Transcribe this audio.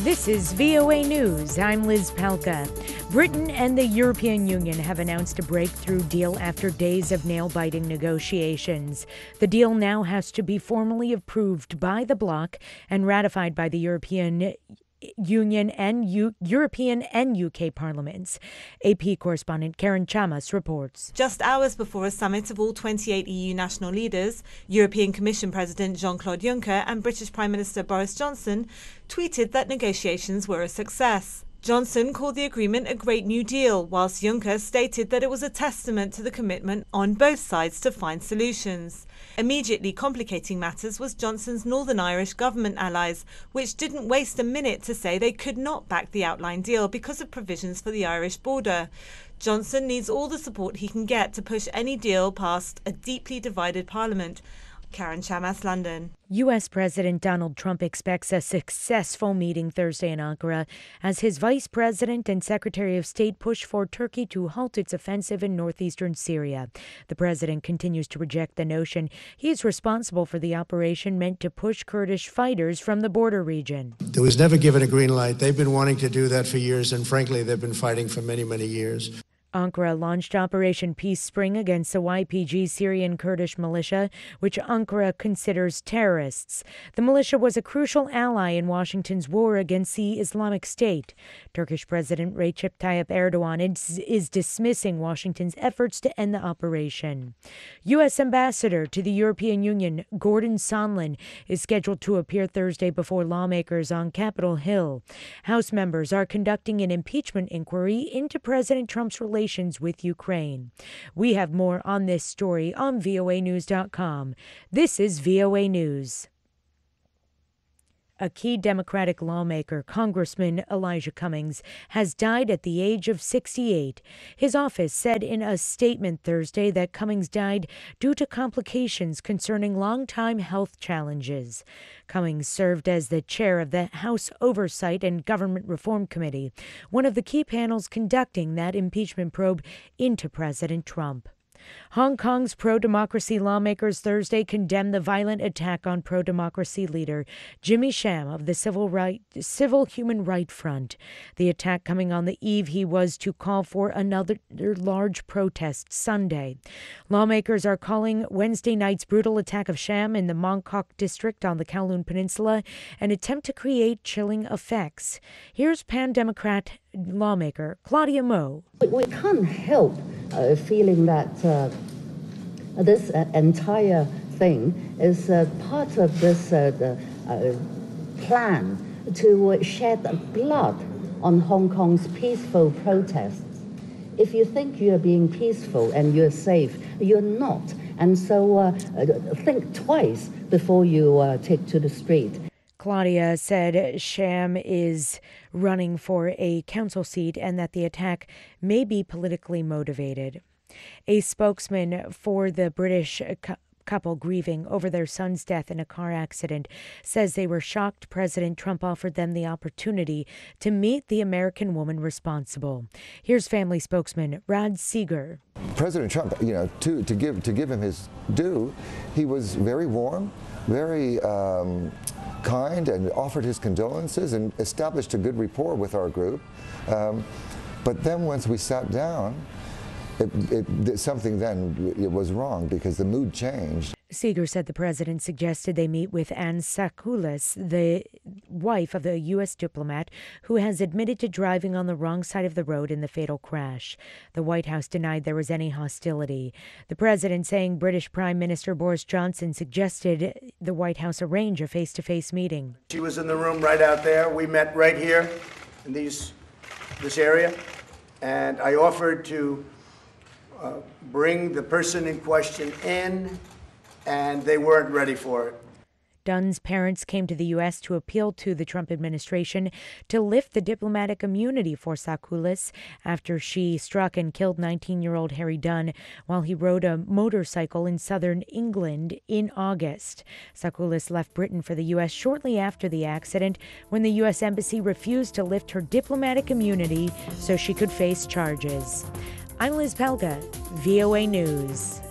This is VOA News. I'm Liz Palka. Britain and the European Union have announced a breakthrough deal after days of nail-biting negotiations. The deal now has to be formally approved by the bloc and ratified by the European Union and European and UK parliaments. AP correspondent Karen Chamas reports. Just hours before a summit of all 28 EU national leaders, European Commission President Jean-Claude Juncker and British Prime Minister Boris Johnson tweeted that negotiations were a success. Johnson called the agreement a great new deal, whilst Juncker stated that it was a testament to the commitment on both sides to find solutions. Immediately complicating matters was Johnson's Northern Irish government allies, which didn't waste a minute to say they could not back the outline deal because of provisions for the Irish border. Johnson needs all the support he can get to push any deal past a deeply divided parliament. Karen Chamas, London. U.S. President Donald Trump expects a successful meeting Thursday in Ankara as his vice president and Secretary of State push for Turkey to halt its offensive in northeastern Syria. The president continues to reject the notion he is responsible for the operation meant to push Kurdish fighters from the border region. There was never given a green light. They've been wanting to do that for years, and frankly, they've been fighting for many, many years. Ankara launched Operation Peace Spring against the YPG Syrian Kurdish militia, which Ankara considers terrorists. The militia was a crucial ally in Washington's war against the Islamic State. Turkish President Recep Tayyip Erdogan is dismissing Washington's efforts to end the operation. U.S. Ambassador to the European Union Gordon Sondland is scheduled to appear Thursday before lawmakers on Capitol Hill. House members are conducting an impeachment inquiry into President Trump's relations with Ukraine. We have more on this story on voanews.com. This is VOA News. A key Democratic lawmaker, Congressman Elijah Cummings, has died at the age of 68. His office said in a statement Thursday that Cummings died due to complications concerning long-time health challenges. Cummings served as the chair of the House Oversight and Government Reform Committee, one of the key panels conducting that impeachment probe into President Trump. Hong Kong's pro-democracy lawmakers Thursday condemned the violent attack on pro-democracy leader Jimmy Sham of the Civil Human Rights Front. The attack coming on the eve he was to call for another large protest Sunday. Lawmakers are calling Wednesday night's brutal attack of Sham in the Mong Kok district on the Kowloon Peninsula an attempt to create chilling effects. Here's Pan-Democrat lawmaker Claudia Mo. We can't help feeling that this entire thing is part of this plan to shed blood on Hong Kong's peaceful protests. If you think you're being peaceful and you're safe, you're not. And so think twice before you take to the street. Claudia said Sham is running for a council seat and that the attack may be politically motivated. A spokesman for the British couple grieving over their son's death in a car accident says they were shocked President Trump offered them the opportunity to meet the American woman responsible. Here's family spokesman Rad Seeger. President Trump, to give him his due, he was very warm, very kind, and offered his condolences and established a good rapport with our group. But then once we sat down, something then was wrong because the mood changed. Seeger said the president suggested they meet with Anne Sakulis, the wife of the U.S. diplomat who has admitted to driving on the wrong side of the road in the fatal crash. The White House denied there was any hostility. The president saying British Prime Minister Boris Johnson suggested the White House arrange a face-to-face meeting. She was in the room right out there. We met right here in this area, and I offered to bring the person in question in, and they weren't ready for it. Dunn's parents came to the U.S. to appeal to the Trump administration to lift the diplomatic immunity for Sakulis after she struck and killed 19-year-old Harry Dunn while he rode a motorcycle in southern England in August. Sakulis left Britain for the U.S. shortly after the accident when the U.S. Embassy refused to lift her diplomatic immunity so she could face charges. I'm Liz Pelka, VOA News.